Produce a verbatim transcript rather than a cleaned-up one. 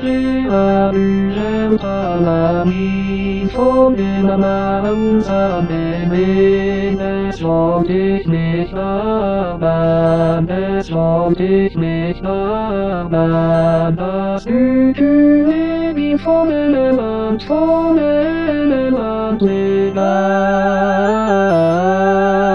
Realism Palami von den Amansa Bebe, das wollte ich nicht aber, das wollte ich nicht aber, das Gefühl wie von einem Land, von einem Land,